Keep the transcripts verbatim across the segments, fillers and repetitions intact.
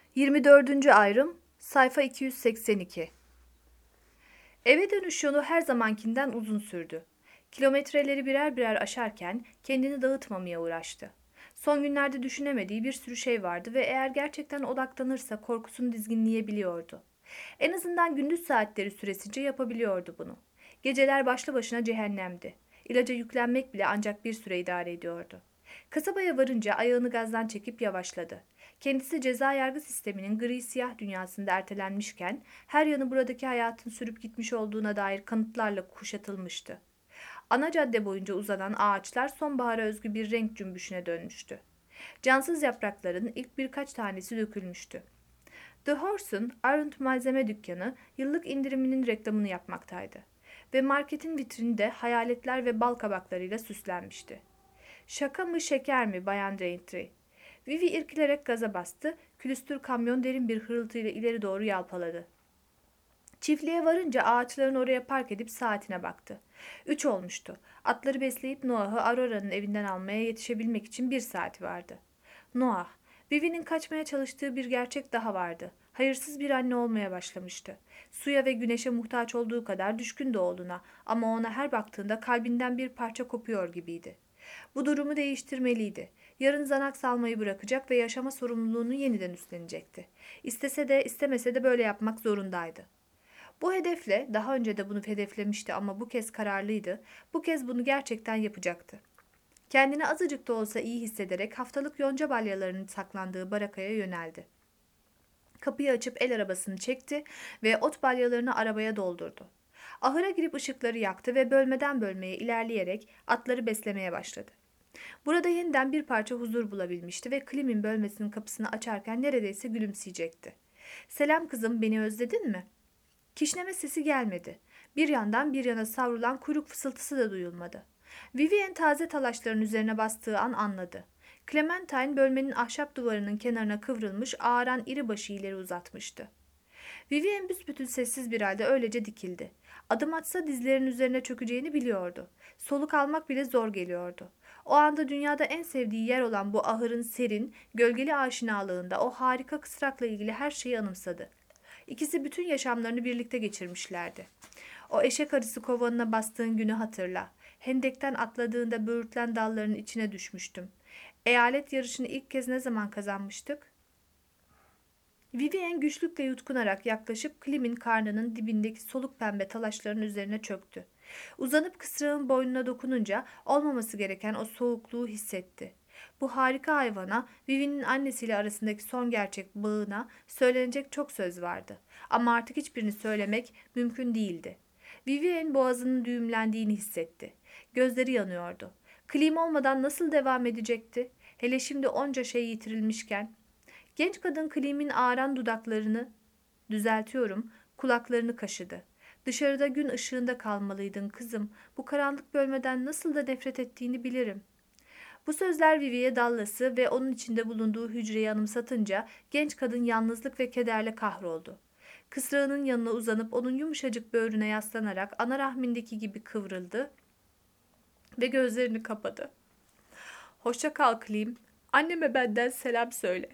yirmi dördüncü ayrım, sayfa iki yüz seksen iki. Eve dönüş yolu her zamankinden uzun sürdü. Kilometreleri birer birer aşarken kendini dağıtmamaya uğraştı. Son günlerde düşünemediği bir sürü şey vardı ve eğer gerçekten odaklanırsa korkusunu dizginleyebiliyordu. En azından gündüz saatleri süresince yapabiliyordu bunu. Geceler başlı başına cehennemdi. İlaca yüklenmek bile ancak bir süre idare ediyordu. Kasabaya varınca ayağını gazdan çekip yavaşladı. Kendisi ceza yargı sisteminin gri siyah dünyasında ertelenmişken her yanı buradaki hayatın sürüp gitmiş olduğuna dair kanıtlarla kuşatılmıştı. Ana cadde boyunca uzanan ağaçlar sonbahara özgü bir renk cümbüşüne dönmüştü. Cansız yaprakların ilk birkaç tanesi dökülmüştü. The Horse'un Arunt malzeme dükkanı yıllık indiriminin reklamını yapmaktaydı ve marketin vitrini de hayaletler ve bal kabaklarıyla süslenmişti. Şaka mı şeker mi Bayan Daintree? Vivi irkilerek gaza bastı, külüstür kamyon derin bir hırıltıyla ileri doğru yalpaladı. Çiftliğe varınca ağaçların oraya park edip saatine baktı. Üç olmuştu. Atları besleyip Noah'ı Aurora'nın evinden almaya yetişebilmek için bir saati vardı. Noah, Vivi'nin kaçmaya çalıştığı bir gerçek daha vardı. Hayırsız bir anne olmaya başlamıştı. Suya ve güneşe muhtaç olduğu kadar düşkündü oğluna ama ona her baktığında kalbinden bir parça kopuyor gibiydi. Bu durumu değiştirmeliydi. Yarın zanak salmayı bırakacak ve yaşama sorumluluğunu yeniden üstlenecekti. İstese de istemese de böyle yapmak zorundaydı. Bu hedefle daha önce de bunu hedeflemişti ama bu kez kararlıydı. Bu kez bunu gerçekten yapacaktı. Kendini azıcık da olsa iyi hissederek haftalık yonca balyalarının saklandığı barakaya yöneldi. Kapıyı açıp el arabasını çekti ve ot balyalarını arabaya doldurdu. Ahıra girip ışıkları yaktı ve bölmeden bölmeye ilerleyerek atları beslemeye başladı. Burada yeniden bir parça huzur bulabilmişti ve Klim'in bölmesinin kapısını açarken neredeyse gülümseyecekti. "Selam kızım, beni özledin mi?" Kişneme sesi gelmedi. Bir yandan bir yana savrulan kuyruk fısıltısı da duyulmadı. Vivien taze talaşların üzerine bastığı an anladı. Clementine bölmenin ahşap duvarının kenarına kıvrılmış ağaran iri başı ileri uzatmıştı. Vivien büsbütün sessiz bir halde öylece dikildi. Adım atsa dizlerinin üzerine çökeceğini biliyordu. Soluk almak bile zor geliyordu. O anda dünyada en sevdiği yer olan bu ahırın serin, gölgeli aşinalığında o harika kısrakla ilgili her şeyi anımsadı. İkisi bütün yaşamlarını birlikte geçirmişlerdi. O eşek arısı kovanına bastığın günü hatırla. Hendekten atladığında böğürtlen dallarının içine düşmüştüm. Eyalet yarışını ilk kez ne zaman kazanmıştık? Vivien güçlükle yutkunarak yaklaşıp Klim'in karnının dibindeki soluk pembe talaşların üzerine çöktü. Uzanıp kısrağın boynuna dokununca olmaması gereken o soğukluğu hissetti. Bu harika hayvana, Vivi'nin annesiyle arasındaki son gerçek bağına söylenecek çok söz vardı. Ama artık hiçbirini söylemek mümkün değildi. Vivien boğazının düğümlendiğini hissetti. Gözleri yanıyordu. Klim olmadan nasıl devam edecekti? Hele şimdi onca şey yitirilmişken. Genç kadın Klim'in ağaran dudaklarını, düzeltiyorum, kulaklarını kaşıdı. "Dışarıda gün ışığında kalmalıydın kızım. Bu karanlık bölmeden nasıl da nefret ettiğini bilirim." Bu sözler Vivi'ye Dallas'ı ve onun içinde bulunduğu hücreyi anımsatınca genç kadın yalnızlık ve kederle kahroldu. Kısrağının yanına uzanıp onun yumuşacık böğrüne yaslanarak ana rahmindeki gibi kıvrıldı ve gözlerini kapadı. "Hoşça kal Klim. Anneme benden selam söyle."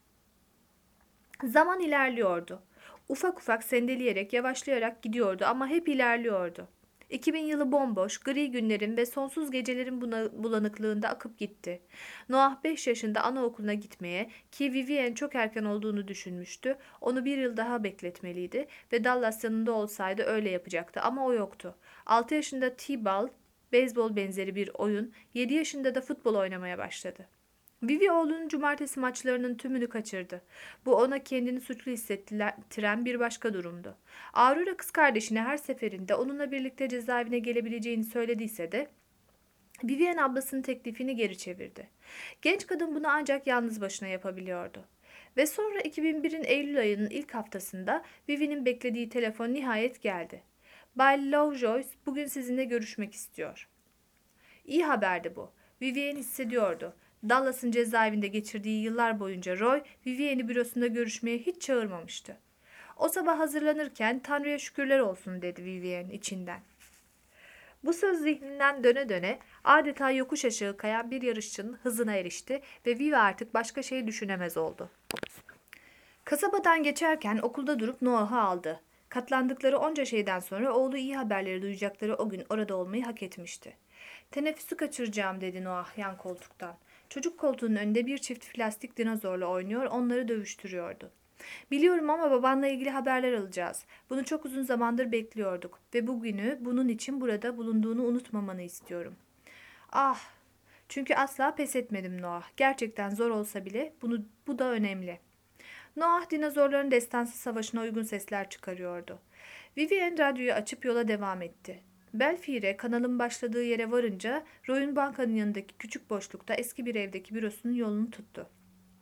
Zaman ilerliyordu. Ufak ufak sendeleyerek, yavaşlayarak gidiyordu ama hep ilerliyordu. iki bin yılı bomboş, gri günlerin ve sonsuz gecelerin buna- bulanıklığında akıp gitti. Noah beş yaşında anaokuluna gitmeye, ki Vivien çok erken olduğunu düşünmüştü, onu bir yıl daha bekletmeliydi ve Dallas yanında olsaydı öyle yapacaktı ama o yoktu. altı yaşında T-ball, beyzbol benzeri bir oyun, yedi yaşında da futbol oynamaya başladı. Vivi oğlunun cumartesi maçlarının tümünü kaçırdı. Bu ona kendini suçlu hissettiren bir başka durumdu. Aurora kız kardeşine her seferinde onunla birlikte cezaevine gelebileceğini söylediyse de Vivien ablasının teklifini geri çevirdi. Genç kadın bunu ancak yalnız başına yapabiliyordu. Ve sonra iki bin birin Eylül ayının ilk haftasında Vivi'nin beklediği telefon nihayet geldi. "Bay Lovejoy bugün sizinle görüşmek istiyor." İyi haberdi bu. Vivien hissediyordu. Dallas'ın cezaevinde geçirdiği yıllar boyunca Roy, Vivien'i bürosunda görüşmeye hiç çağırmamıştı. O sabah hazırlanırken "Tanrı'ya şükürler olsun" dedi Vivien içinden. Bu söz zihninden döne döne adeta yokuş aşağı kayan bir yarışçının hızına erişti ve Vivi artık başka şey düşünemez oldu. Kasabadan geçerken okulda durup Noah'ı aldı. Katlandıkları onca şeyden sonra oğlu iyi haberleri duyacakları o gün orada olmayı hak etmişti. Teneffüsü kaçıracağım dedi Noah yan koltuktan. Çocuk koltuğunun önünde bir çift plastik dinozorla oynuyor, onları dövüştürüyordu. Biliyorum ama babanla ilgili haberler alacağız. Bunu çok uzun zamandır bekliyorduk ve bugünü bunun için burada bulunduğunu unutmamanı istiyorum. Ah, çünkü asla pes etmedim Noah. Gerçekten zor olsa bile bunu bu da önemli. Noah dinozorların destansı savaşına uygun sesler çıkarıyordu. Vivian radyoyu açıp yola devam etti. Belfire kanalın başladığı yere varınca Roy'un bankanın yanındaki küçük boşlukta eski bir evdeki bürosunun yolunu tuttu.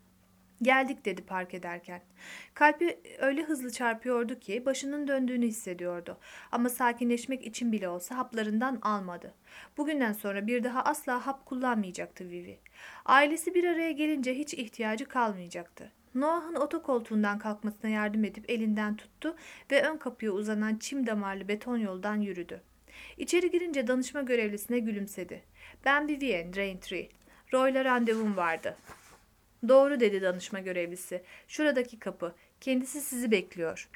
Geldik dedi park ederken. Kalbi öyle hızlı çarpıyordu ki başının döndüğünü hissediyordu. Ama sakinleşmek için bile olsa haplarından almadı. Bugünden sonra bir daha asla hap kullanmayacaktı Vivi. Ailesi bir araya gelince hiç ihtiyacı kalmayacaktı. Noah'ın otokoltuğundan kalkmasına yardım edip elinden tuttu ve ön kapıya uzanan çim damarlı beton yoldan yürüdü. İçeri girince danışma görevlisine gülümsedi. Ben Vivian Raintree. Roy'la randevum vardı. Doğru dedi danışma görevlisi. Şuradaki kapı. Kendisi sizi bekliyor.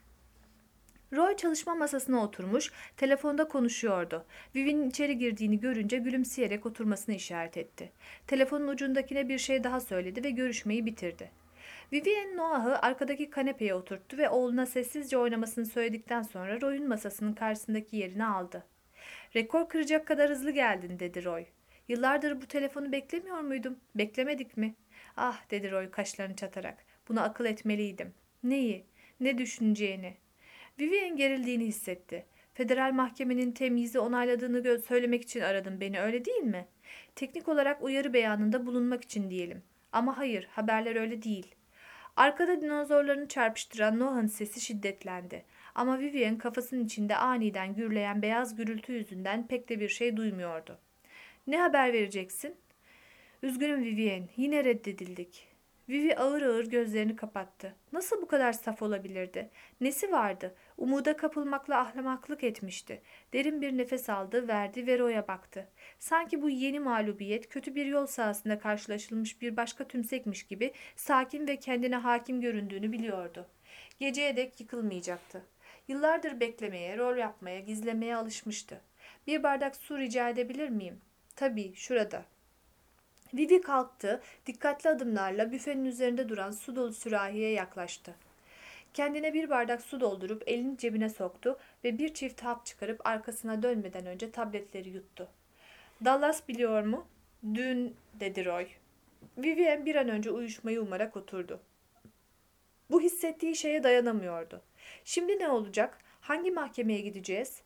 Roy çalışma masasına oturmuş, telefonda konuşuyordu. Vivi'nin içeri girdiğini görünce gülümseyerek oturmasını işaret etti. Telefonun ucundakine bir şey daha söyledi ve görüşmeyi bitirdi. Vivian Noah'ı arkadaki kanepeye oturttu ve oğluna sessizce oynamasını söyledikten sonra Roy'un masasının karşısındaki yerini aldı. Rekor kıracak kadar hızlı geldin dedi Roy. Yıllardır bu telefonu beklemiyor muydum? Beklemedik mi? Ah dedi Roy kaşlarını çatarak. Bunu akıl etmeliydim. Neyi? Ne düşüneceğini? Vivian gerildiğini hissetti. Federal mahkemenin temyizi onayladığını söylemek için aradın beni öyle değil mi? Teknik olarak uyarı beyanında bulunmak için diyelim. Ama hayır haberler öyle değil. Arkada dinozorlarını çarpıştıran Noah'ın sesi şiddetlendi. Ama Vivian kafasının içinde aniden gürleyen beyaz gürültü yüzünden pek de bir şey duymuyordu. Ne haber vereceksin? Üzgünüm Vivian, yine reddedildik. Vivi ağır ağır gözlerini kapattı. Nasıl bu kadar saf olabilirdi? Nesi vardı? Umuda kapılmakla ahmaklık etmişti. Derin bir nefes aldı, verdi ve Roy'a baktı. Sanki bu yeni mağlubiyet kötü bir yol sahasında karşılaşılmış bir başka tümsekmiş gibi sakin ve kendine hakim göründüğünü biliyordu. Geceye dek yıkılmayacaktı. Yıllardır beklemeye, rol yapmaya, gizlemeye alışmıştı. Bir bardak su rica edebilir miyim? Tabii, şurada. Vivi kalktı, dikkatli adımlarla büfenin üzerinde duran su dolu sürahiye yaklaştı. Kendine bir bardak su doldurup elini cebine soktu ve bir çift hap çıkarıp arkasına dönmeden önce tabletleri yuttu. Dallas biliyor mu? Dün, dedi Roy. Vivian bir an önce uyuşmayı umarak oturdu. Bu hissettiği şeye dayanamıyordu. Şimdi ne olacak? Hangi mahkemeye gideceğiz?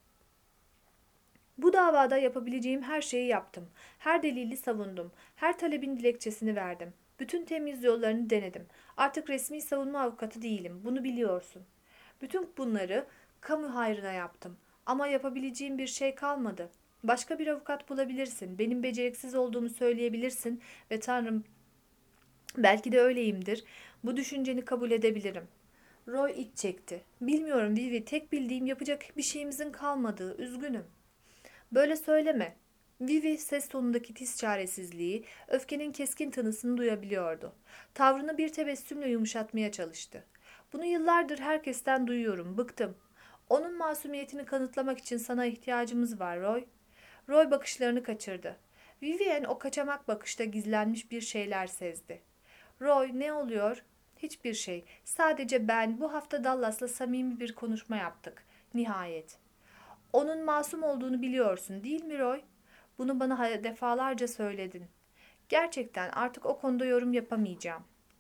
Bu davada yapabileceğim her şeyi yaptım. Her delili savundum. Her talebin dilekçesini verdim. Bütün temiz yollarını denedim. Artık resmi savunma avukatı değilim. Bunu biliyorsun. Bütün bunları kamu hayrına yaptım. Ama yapabileceğim bir şey kalmadı. Başka bir avukat bulabilirsin. Benim beceriksiz olduğumu söyleyebilirsin ve Tanrım belki de öyleyimdir. Bu düşünceni kabul edebilirim. Roy iç çekti. Bilmiyorum Vivi, tek bildiğim yapacak bir şeyimizin kalmadığı. Üzgünüm. Böyle söyleme. Vivi ses tonundaki tiz çaresizliği, öfkenin keskin tınısını duyabiliyordu. Tavrını bir tebessümle yumuşatmaya çalıştı. Bunu yıllardır herkesten duyuyorum, bıktım. Onun masumiyetini kanıtlamak için sana ihtiyacımız var Roy. Roy bakışlarını kaçırdı. Vivian o kaçamak bakışta gizlenmiş bir şeyler sezdi. Roy, ne oluyor? Hiçbir şey. Sadece ben bu hafta Dallas'la samimi bir konuşma yaptık. Nihayet. Onun masum olduğunu biliyorsun, değil mi Roy? Bunu bana defalarca söyledin. Gerçekten artık o konuda yorum yapamayacağım.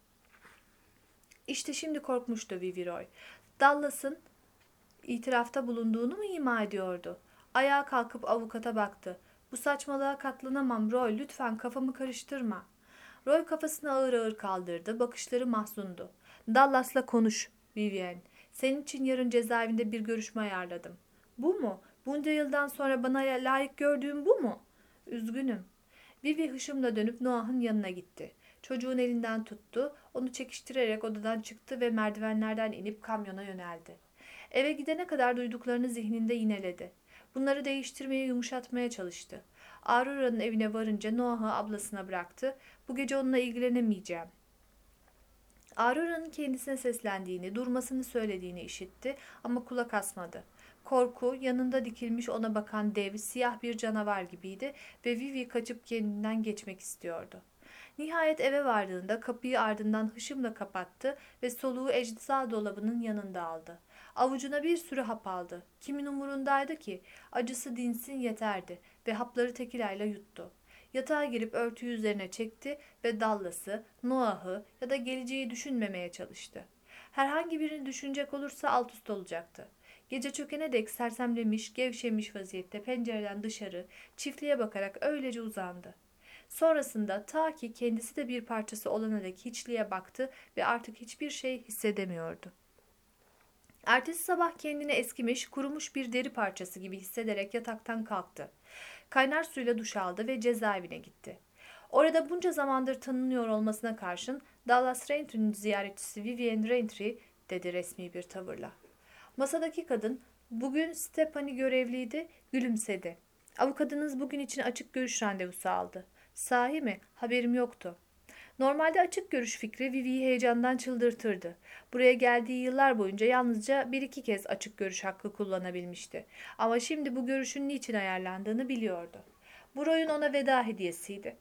İşte şimdi korkmuştu Vivi Roy. Dallas'ın itirafta bulunduğunu mu ima ediyordu? Ayağa kalkıp avukata baktı. Bu saçmalığa katlanamam Roy, lütfen kafamı karıştırma. Roy kafasını ağır ağır kaldırdı, bakışları mahzundu. Dallas'la konuş, Vivian. Senin için yarın cezaevinde bir görüşme ayarladım. Bu mu? Bunca yıldan sonra bana layık gördüğüm bu mu? Üzgünüm. Vivi hışımla dönüp Noah'ın yanına gitti. Çocuğun elinden tuttu, onu çekiştirerek odadan çıktı ve merdivenlerden inip kamyona yöneldi. Eve gidene kadar duyduklarını zihninde yineledi. Bunları değiştirmeye, yumuşatmaya çalıştı. Aurora'nın evine varınca Noah'ı ablasına bıraktı. Bu gece onunla ilgilenemeyeceğim. Aurora'nın kendisine seslendiğini, durmasını söylediğini işitti ama kulak asmadı. Korku, yanında dikilmiş ona bakan dev, siyah bir canavar gibiydi ve Vivi kaçıp kendinden geçmek istiyordu. Nihayet eve vardığında kapıyı ardından hışımla kapattı ve soluğu ecza dolabının yanında aldı. Avucuna bir sürü hap aldı. Kimin umurundaydı ki? Acısı dinsin yeterdi ve hapları tekilayla yuttu. Yatağa girip örtüyü üzerine çekti ve Dallas'ı, Noah'ı ya da geleceği düşünmemeye çalıştı. Herhangi birini düşünecek olursa alt üst olacaktı. Gece çökene dek sersemlemiş, gevşemiş vaziyette pencereden dışarı, çiftliğe bakarak öylece uzandı. Sonrasında ta ki kendisi de bir parçası olana dek hiçliğe baktı ve artık hiçbir şey hissedemiyordu. Ertesi sabah kendini eskimiş, kurumuş bir deri parçası gibi hissederek yataktan kalktı. Kaynar suyla duş aldı ve cezaevine gitti. Orada bunca zamandır tanınıyor olmasına karşın Dallas Raintry'nin ziyaretçisi Vivian Raintry dedi resmi bir tavırla. Masadaki kadın, bugün Stephanie görevliydi, gülümsedi. Avukatınız bugün için açık görüş randevusu aldı. Sahi mi? Haberim yoktu. Normalde açık görüş fikri Vivi'yi heyecandan çıldırtırdı. Buraya geldiği yıllar boyunca yalnızca bir iki kez açık görüş hakkı kullanabilmişti. Ama şimdi bu görüşün niçin ayarlandığını biliyordu. Bu Roy'un ona veda hediyesiydi.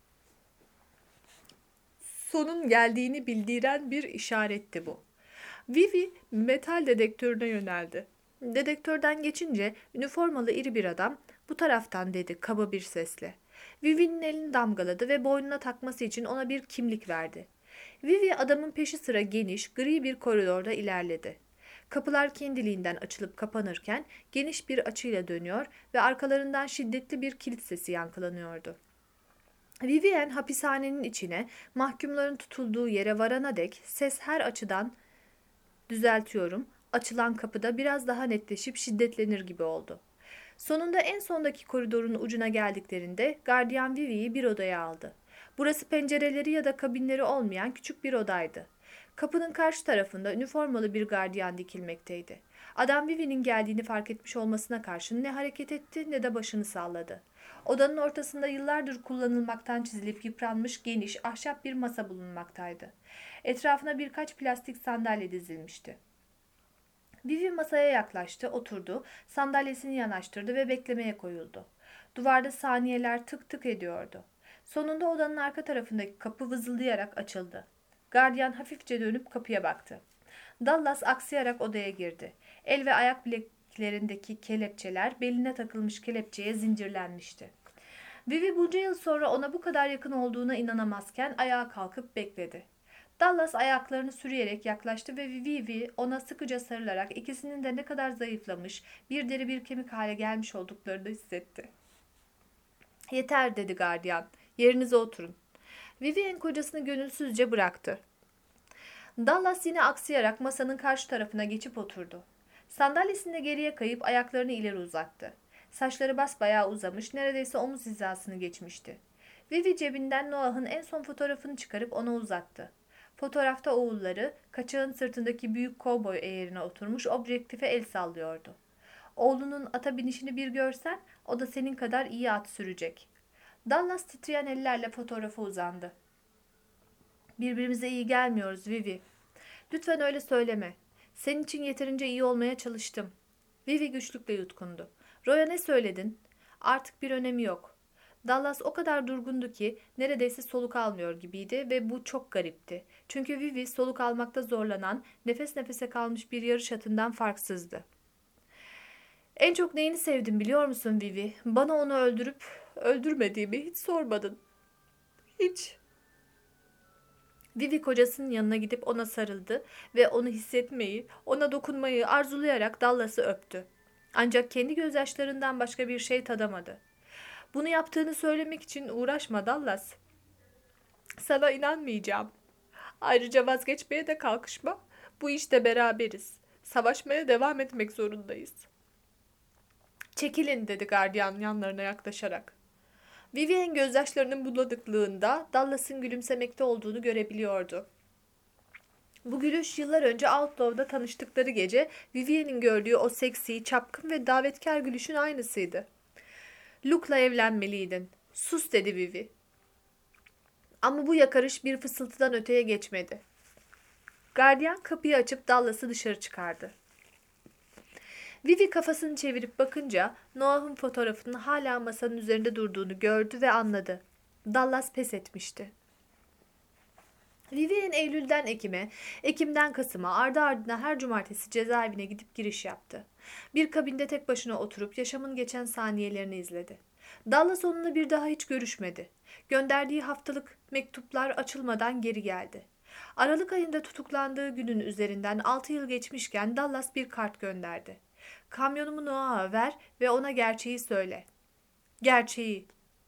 Sonun geldiğini bildiren bir işaretti bu. Vivi metal dedektörüne yöneldi. Dedektörden geçince üniformalı iri bir adam bu taraftan dedi kaba bir sesle. Vivi'nin elini damgaladı ve boynuna takması için ona bir kimlik verdi. Vivi adamın peşi sıra geniş, gri bir koridorda ilerledi. Kapılar kendiliğinden açılıp kapanırken geniş bir açıyla dönüyor ve arkalarından şiddetli bir kilit sesi yankılanıyordu. Vivian hapishanenin içine, mahkumların tutulduğu yere varana dek ses her açıdan, düzeltiyorum, açılan kapıda biraz daha netleşip şiddetlenir gibi oldu. Sonunda en sondaki koridorun ucuna geldiklerinde gardiyan Vivi'yi bir odaya aldı. Burası pencereleri ya da kabinleri olmayan küçük bir odaydı. Kapının karşı tarafında üniformalı bir gardiyan dikilmekteydi. Adam Vivi'nin geldiğini fark etmiş olmasına karşın ne hareket etti ne de başını salladı. Odanın ortasında yıllardır kullanılmaktan çizilip yıpranmış geniş ahşap bir masa bulunmaktaydı. Etrafına birkaç plastik sandalye dizilmişti. Vivi masaya yaklaştı, oturdu, sandalyesini yanaştırdı ve beklemeye koyuldu. Duvarda saniyeler tık tık ediyordu. Sonunda odanın arka tarafındaki kapı vızıldayarak açıldı. Gardiyan hafifçe dönüp kapıya baktı. Dallas aksayarak odaya girdi. El ve ayak bileklerindeki kelepçeler beline takılmış kelepçeye zincirlenmişti. Vivi bunca yıl sonra ona bu kadar yakın olduğuna inanamazken ayağa kalkıp bekledi. Dallas ayaklarını sürüyerek yaklaştı ve Vivi ona sıkıca sarılarak ikisinin de ne kadar zayıflamış, bir deri bir kemik hale gelmiş olduklarını hissetti. "Yeter," dedi gardiyan. "Yerinize oturun." Vivian kocasını gönülsüzce bıraktı. Dallas yine aksayarak masanın karşı tarafına geçip oturdu. Sandalyesinde geriye kayıp ayaklarını ileri uzattı. Saçları basbayağı uzamış, neredeyse omuz hizasını geçmişti. Vivi cebinden Noah'ın en son fotoğrafını çıkarıp ona uzattı. Fotoğrafta oğulları, kaçağın sırtındaki büyük kovboy eğerine oturmuş objektife el sallıyordu. "Oğlunun ata binişini bir görsen, o da senin kadar iyi at sürecek." Dallas titreyen ellerle fotoğrafa uzandı. "Birbirimize iyi gelmiyoruz Vivi. Lütfen öyle söyleme. Senin için yeterince iyi olmaya çalıştım." Vivi güçlükle yutkundu. "Roy'a ne söyledin?" "Artık bir önemi yok." Dallas o kadar durgundu ki neredeyse soluk almıyor gibiydi ve bu çok garipti. Çünkü Vivi soluk almakta zorlanan, nefes nefese kalmış bir yarış atından farksızdı. "En çok neyini sevdim biliyor musun Vivi? Bana onu öldürüp öldürmediğimi hiç sormadın." "Hiç." Vivi kocasının yanına gidip ona sarıldı ve onu hissetmeyi, ona dokunmayı arzulayarak Dallas'ı öptü. Ancak kendi gözyaşlarından başka bir şey tadamadı. "Bunu yaptığını söylemek için uğraşma Dallas. Sana inanmayacağım. Ayrıca vazgeçmeye de kalkışma. Bu işte beraberiz. Savaşmaya devam etmek zorundayız." "Çekilin," dedi gardiyan yanlarına yaklaşarak. Vivian gözyaşlarının buladıklığında Dallas'ın gülümsemekte olduğunu görebiliyordu. Bu gülüş yıllar önce Outlaw'da tanıştıkları gece Vivian'in gördüğü o seksi, çapkın ve davetkar gülüşün aynısıydı. "Luke'la evlenmeliydin." "Sus," dedi Vivi. Ama bu yakarış bir fısıltıdan öteye geçmedi. Gardiyan kapıyı açıp Dallas'ı dışarı çıkardı. Vivi kafasını çevirip bakınca Noah'ın fotoğrafının hala masanın üzerinde durduğunu gördü ve anladı. Dallas pes etmişti. Vivian Eylül'den Ekim'e, Ekim'den Kasım'a ardı ardına her cumartesi cezaevine gidip giriş yaptı. Bir kabinde tek başına oturup yaşamın geçen saniyelerini izledi. Dallas onunla bir daha hiç görüşmedi. Gönderdiği haftalık mektuplar açılmadan geri geldi. Aralık ayında tutuklandığı günün üzerinden altı yıl geçmişken Dallas bir kart gönderdi. Kamyonumu Noah'a ver ve ona gerçeği söyle. Gerçeği.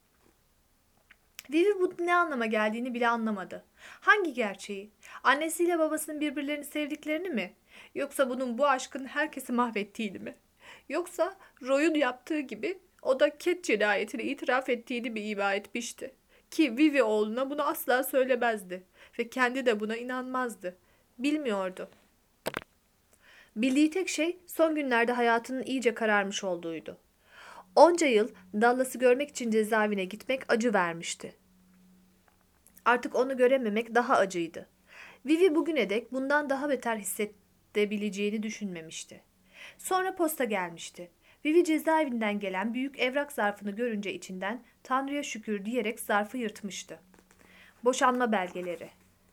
Vivi bu ne anlama geldiğini bile anlamadı. Hangi gerçeği? Annesiyle babasının birbirlerini sevdiklerini mi? Yoksa bunun bu aşkın herkesi mahvettiğini mi? Yoksa Roy'un yaptığı gibi o da Cat cinayetini itiraf ettiğini mi ima etmişti? Ki Vivi oğluna bunu asla söylemezdi ve kendi de buna inanmazdı. Bilmiyordu. Bildiği tek şey son günlerde hayatının iyice kararmış olduğuydu. Onca yıl Dallas'ı görmek için cezaevine gitmek acı vermişti. Artık onu görememek daha acıydı. Vivi bugüne dek bundan daha beter hissedebileceğini düşünmemişti. Sonra posta gelmişti. Vivi cezaevinden gelen büyük evrak zarfını görünce içinden "Tanrı'ya şükür" diyerek zarfı yırtmıştı. Boşanma belgeleri.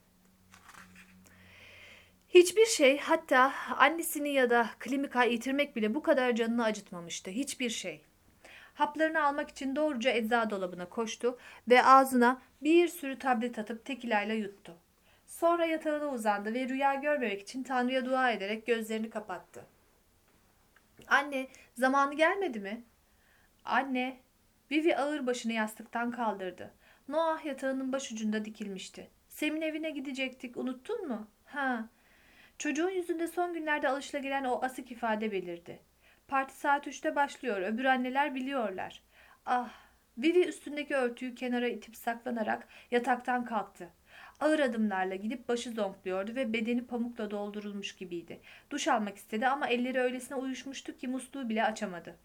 Hiçbir şey, hatta annesini ya da Klimika'yı yitirmek bile bu kadar canını acıtmamıştı. Hiçbir şey. Haplarını almak için doğruca eczacı dolabına koştu ve ağzına bir sürü tablet atıp tekilayla yuttu. Sonra yatağına uzandı ve rüya görmemek için Tanrı'ya dua ederek gözlerini kapattı. Anne, zamanı gelmedi mi? Anne, Vivi ağır başını yastıktan kaldırdı. Noah yatağının başucunda dikilmişti. Semin evine gidecektik, unuttun mu? Ha. Çocuğun yüzünde son günlerde alışılabilen o asık ifade belirdi. Parti saat üçte başlıyor. Öbür anneler biliyorlar. Ah! Vivi üstündeki örtüyü kenara itip saklanarak yataktan kalktı. Ağır adımlarla gidip başı zonkluyordu ve bedeni pamukla doldurulmuş gibiydi. Duş almak istedi ama elleri öylesine uyuşmuştu ki musluğu bile açamadı.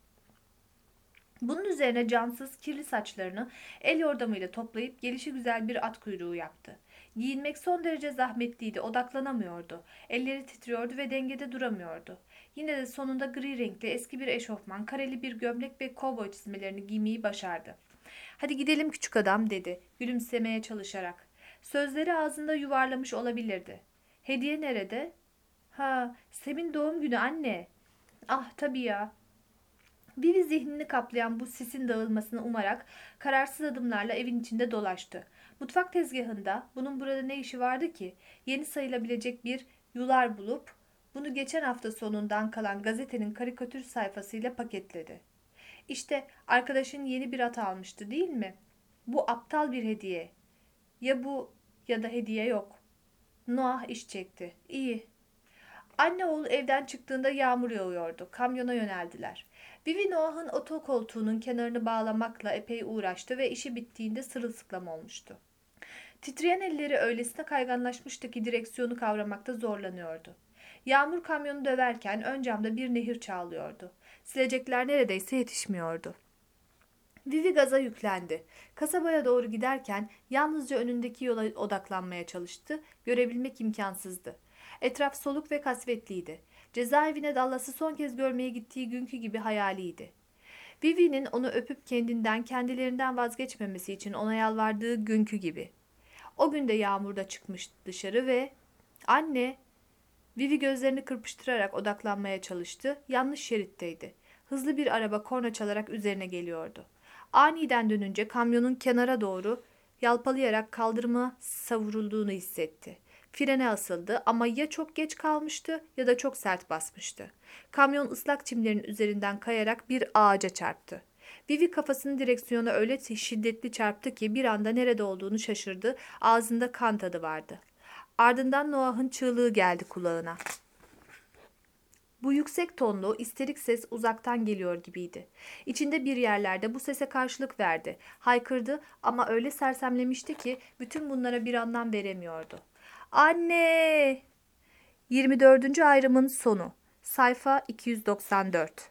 Bunun üzerine cansız, kirli saçlarını el yordamıyla toplayıp gelişigüzel bir at kuyruğu yaptı. Giyinmek son derece zahmetliydi, odaklanamıyordu. Elleri titriyordu ve dengede duramıyordu. Yine de sonunda gri renkli eski bir eşofman, kareli bir gömlek ve kovboy çizmelerini giymeyi başardı. "Hadi gidelim küçük adam," dedi, gülümsemeye çalışarak. Sözleri ağzında yuvarlamış olabilirdi. "Hediye nerede?" "Ha, Sem'in doğum günü anne." "Ah tabii ya." Vivi zihnini kaplayan bu sisin dağılmasını umarak kararsız adımlarla evin içinde dolaştı. Mutfak tezgahında bunun burada ne işi vardı ki? Yeni sayılabilecek bir yular bulup bunu geçen hafta sonundan kalan gazetenin karikatür sayfasıyla paketledi. İşte arkadaşın yeni bir at almıştı, değil mi? Bu aptal bir hediye. Ya bu ya da hediye yok. Noah iş çekti. İyi. Anne oğul evden çıktığında yağmur yağıyordu. Kamyona yöneldiler. Vivi Noah'ın otokoltuğunun kenarını bağlamakla epey uğraştı ve işi bittiğinde sırılsıklam olmuştu. Titreyen elleri öylesine kayganlaşmıştı ki direksiyonu kavramakta zorlanıyordu. Yağmur kamyonu döverken ön camda bir nehir çağlıyordu. Silecekler neredeyse yetişmiyordu. Vivi gaza yüklendi. Kasabaya doğru giderken yalnızca önündeki yola odaklanmaya çalıştı. Görebilmek imkansızdı. Etraf soluk ve kasvetliydi. Cezaevine Dallas'ı son kez görmeye gittiği günkü gibi hayaliydi. Vivi'nin onu öpüp kendinden, kendilerinden vazgeçmemesi için ona yalvardığı günkü gibi. O gün de yağmurda çıkmıştı dışarı ve "Anne!" Vivi gözlerini kırpıştırarak odaklanmaya çalıştı. Yanlış şeritteydi. Hızlı bir araba korna çalarak üzerine geliyordu. Aniden dönünce kamyonun kenara doğru yalpalayarak kaldırıma savrulduğunu hissetti. Frene asıldı ama ya çok geç kalmıştı ya da çok sert basmıştı. Kamyon ıslak çimlerin üzerinden kayarak bir ağaca çarptı. Vivi kafasını direksiyona öyle şiddetli çarptı ki bir anda nerede olduğunu şaşırdı. Ağzında kan tadı vardı. Ardından Noah'ın çığlığı geldi kulağına. Bu yüksek tonlu, isterik ses uzaktan geliyor gibiydi. İçinde bir yerlerde bu sese karşılık verdi. Haykırdı ama öyle sersemlemişti ki bütün bunlara bir anlam veremiyordu. "Anne!" yirmi dördüncü ayrımın sonu. Sayfa iki yüz doksan dört.